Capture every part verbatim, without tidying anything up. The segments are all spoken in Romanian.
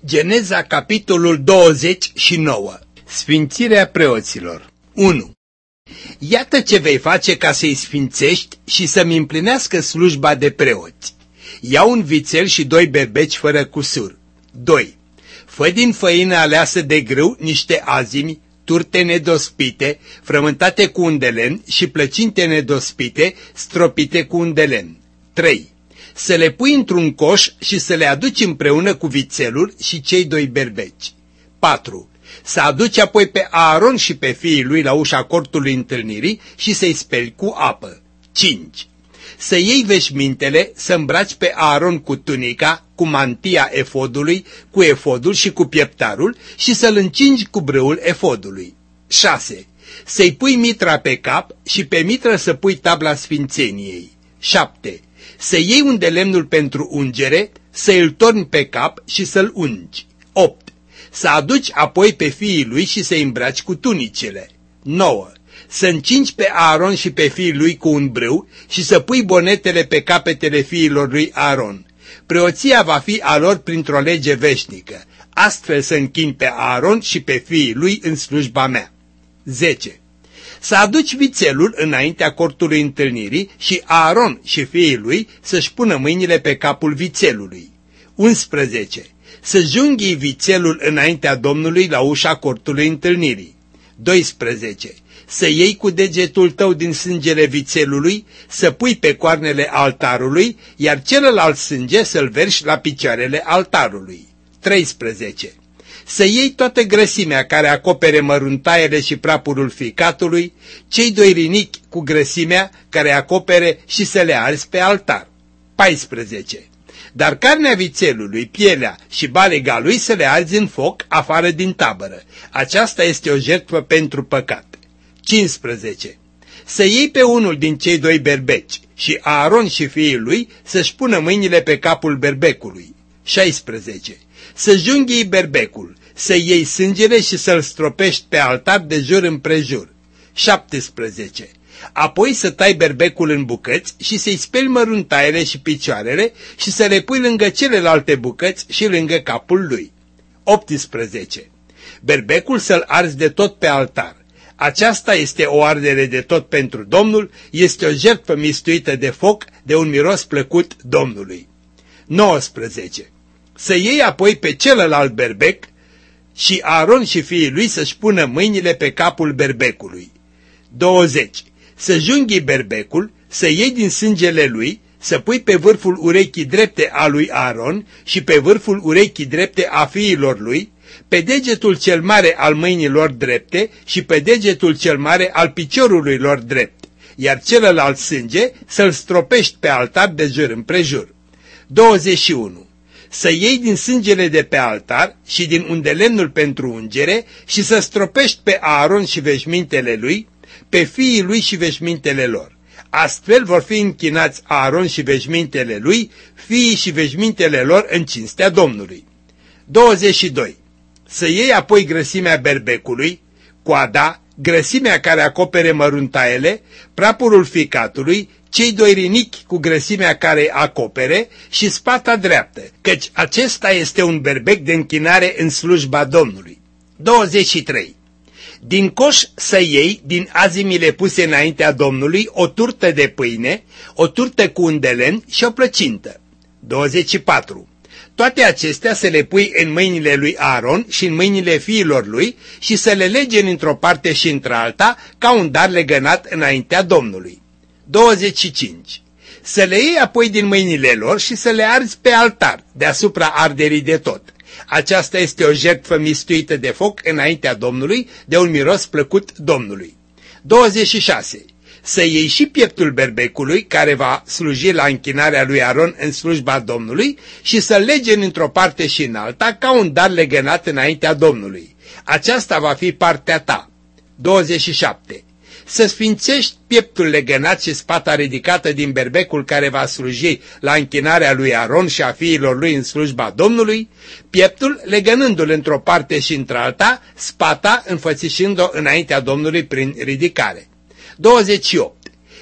Geneza, capitolul douăzeci și nouă. Sfințirea preoților. unu. Iată ce vei face ca să-i sfințești și să-mi împlinească slujba de preoți. Ia un vițel și doi berbeci fără cusur. doi. Fă din făină aleasă de grâu niște azimi, turte nedospite, frământate cu un de lemn și plăcinte nedospite, stropite cu un de lemn. trei. Să le pui într-un coș și să le aduci împreună cu vițelul și cei doi berbeci. patru. Să aduci apoi pe Aaron și pe fiii lui la ușa cortului întâlnirii și să-i speli cu apă. cinci. Să iei veșmintele, să îmbraci pe Aaron cu tunica, cu mantia efodului, cu efodul și cu pieptarul și să-l încingi cu brâul efodului. șase. Să-i pui mitra pe cap și pe mitră să pui tabla sfințeniei. șapte. Să iei un de lemnul pentru ungere, să îl torni pe cap și să-l ungi. opt. Să aduci apoi pe fiii lui și să-i îmbraci cu tunicele. nouă. Să încingi pe Aaron și pe fiii lui cu un brâu și să pui bonetele pe capetele fiilor lui Aaron. Preoția va fi a lor printr-o lege veșnică. Astfel să închini pe Aaron și pe fiii lui în slujba mea. zece. Să aduci vițelul înaintea cortului întâlnirii și Aaron și fiii lui să-și pună mâinile pe capul vițelului. unsprezece. Să junghii vițelul înaintea Domnului la ușa cortului întâlnirii. doisprezece. Să iei cu degetul tău din sângele vițelului, să pui pe coarnele altarului, iar celălalt sânge să-l verși la picioarele altarului. treisprezece. Să iei toată grăsimea care acopere măruntaiele și prapurul ficatului, cei doi rinichi cu grăsimea care acopere și să le arzi pe altar. paisprezece. Dar carnea vițelului, pielea și balega lui să le arzi în foc afară din tabără. Aceasta este o jertfă pentru păcat. cincisprezece. Să iei pe unul din cei doi berbeci și Aaron și fiii lui să-și pună mâinile pe capul berbecului. șaisprezece. Să junghii berbecul, să iei sângele și să-l stropești pe altar de jur împrejur. șaptesprezece. Apoi să tai berbecul în bucăți și să-i speli măruntaiele și picioarele și să le pui lângă celelalte bucăți și lângă capul lui. optsprezece. Berbecul să-l arzi de tot pe altar. Aceasta este o ardere de tot pentru Domnul, este o jertfă mistuită de foc, de un miros plăcut Domnului. nouăsprezece. Să iei apoi pe celălalt berbec și Aaron și fiii lui să-și pună mâinile pe capul berbecului. douăzeci. Să junghii berbecul, să iei din sângele lui, să pui pe vârful urechii drepte a lui Aaron și pe vârful urechii drepte a fiilor lui, pe degetul cel mare al mâinilor drepte și pe degetul cel mare al piciorului lor drept, iar celălalt sânge să-l stropești pe altar de jur împrejur. douăzeci și unu. Să iei din sângele de pe altar și din undelemnul pentru ungere și să stropești pe Aaron și veșmintele lui, pe fiii lui și veșmintele lor. Astfel vor fi închinați Aaron și veșmintele lui, fiii și veșmintele lor în cinstea Domnului. douăzeci și doi. Să iei apoi grăsimea berbecului, coada, grăsimea care acopere măruntaiele, prapurul ficatului, cei doi rinichi cu grăsimea care acopere și spata dreaptă, căci acesta este un berbec de închinare în slujba Domnului. douăzeci și trei. Din coș să iei, din azimile puse înaintea Domnului, o turtă de pâine, o turtă cu un de lemn și o plăcintă. douăzeci și patru. Toate acestea să le pui în mâinile lui Aaron și în mâinile fiilor lui și să le legeni într-o parte și într-alta ca un dar legănat înaintea Domnului. douăzeci și cinci. Să le iei apoi din mâinile lor și să le arzi pe altar, deasupra arderii de tot. Aceasta este o jertfă mistuită de foc înaintea Domnului, de un miros plăcut Domnului. douăzeci și șase. Să iei și pieptul berbecului, care va sluji la închinarea lui Aaron în slujba Domnului, și să-l legeni într-o parte și în alta, ca un dar legănat înaintea Domnului. Aceasta va fi partea ta. douăzeci și șapte. Să sfințești pieptul legănat și spata ridicată din berbecul care va sluji la închinarea lui Aaron și a fiilor lui în slujba Domnului, pieptul legănându-l într-o parte și într-alta, spata înfățișând-o înaintea Domnului prin ridicare. douăzeci și opt.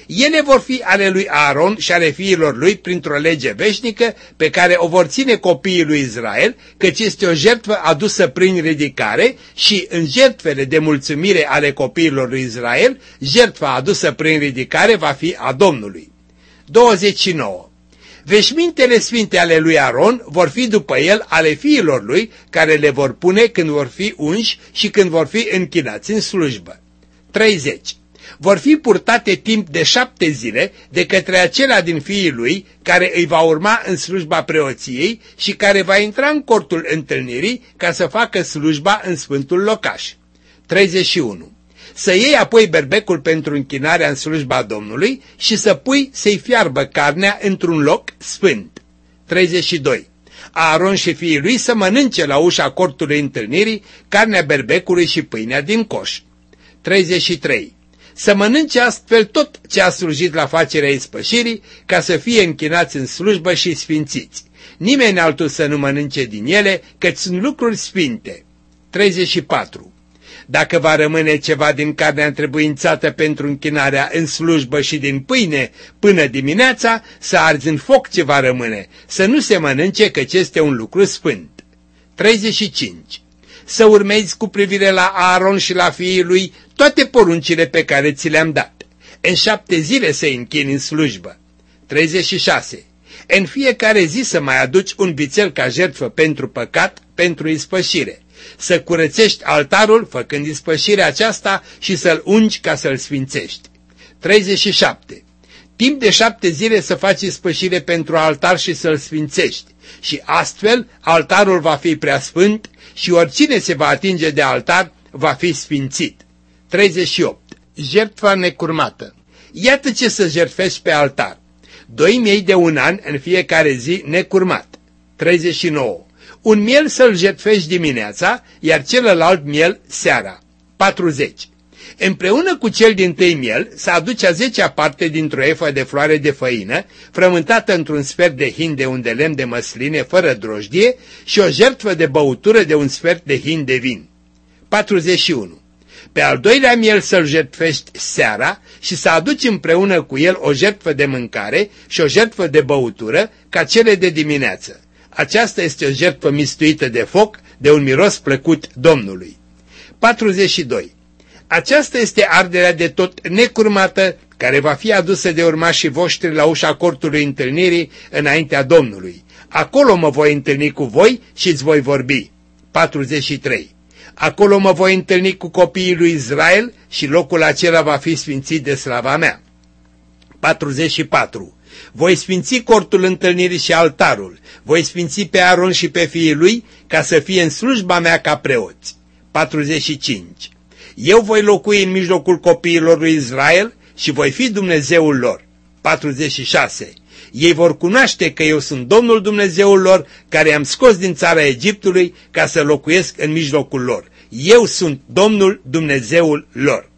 Ele vor fi ale lui Aaron și ale fiilor lui printr-o lege veșnică pe care o vor ține copiii lui Israel, căci este o jertfă adusă prin ridicare și în jertfele de mulțumire ale copiilor lui Israel, jertfa adusă prin ridicare va fi a Domnului. douăzeci și nouă. Veșmintele sfinte ale lui Aron vor fi după el ale fiilor lui, care le vor pune când vor fi unși și când vor fi închinați în slujbă. treizeci. Vor fi purtate timp de șapte zile de către acela din fiii lui, care îi va urma în slujba preoției și care va intra în cortul întâlnirii ca să facă slujba în sfântul locaș. treizeci și unu. Să iei apoi berbecul pentru închinarea în slujba Domnului și să pui să-i fiarbă carnea într-un loc sfânt. treizeci și doi. Aaron și fiii lui să mănânce la ușa cortului întâlnirii carnea berbecului și pâinea din coș. treizeci și trei. Să mănânce astfel tot ce a slujit la facerea ispășirii, ca să fie închinați în slujbă și sfințiți. Nimeni altul să nu mănânce din ele, căci sunt lucruri sfinte. treizeci și patru. Dacă va rămâne ceva din carnea întrebuințată pentru închinarea în slujbă și din pâine până dimineața, să arzi în foc ce va rămâne, să nu se mănânce, căci este un lucru sfânt. treizeci și cinci. Să urmezi cu privire la Aaron și la fiii lui toate poruncile pe care ți le-am dat. În șapte zile să-i închini în slujbă. treizeci și șase. În fiecare zi să mai aduci un vițel ca jertfă pentru păcat, pentru ispășire. Să curățești altarul făcând ispășirea aceasta și să-l ungi ca să-l sfințești. treizeci și șapte. Timp de șapte zile să faci ispășire pentru altar și să-l sfințești. Și astfel altarul va fi preasfânt și oricine se va atinge de altar va fi sfințit. treizeci și opt. Jertfa necurmată. Iată ce să jertfești pe altar. Doi miei de un an în fiecare zi necurmat. treizeci și nouă. Un miel să-l jertfești dimineața, iar celălalt miel seara. patruzeci. Împreună cu cel dintâi miel să aduci a zecea parte dintr-o efă de floare de făină, frământată într-un sfert de hin de un de lemn de măsline fără drojdie și o jertfă de băutură de un sfert de hin de vin. patruzeci și unu. Pe al doilea miel să-l jertfești seara și să aduci împreună cu el o jertfă de mâncare și o jertfă de băutură ca cele de dimineață. Aceasta este o jertfă mistuită de foc, de un miros plăcut Domnului. patruzeci și doi. Aceasta este arderea de tot necurmată, care va fi adusă de urmașii voștri la ușa cortului întâlnirii înaintea Domnului. Acolo mă voi întâlni cu voi și îți voi vorbi. patruzeci și trei. Acolo mă voi întâlni cu copiii lui Israel și locul acela va fi sfințit de slava mea. patruzeci și patru. Voi sfinți cortul întâlnirii și altarul, voi sfinți pe Aron și pe fiii lui, ca să fie în slujba mea ca preoți. patruzeci și cinci. Eu voi locui în mijlocul copiilor lui Israel și voi fi Dumnezeul lor. patruzeci și șase. Ei vor cunoaște că eu sunt Domnul Dumnezeul lor, care i-am scos din țara Egiptului ca să locuiesc în mijlocul lor. Eu sunt Domnul Dumnezeul lor.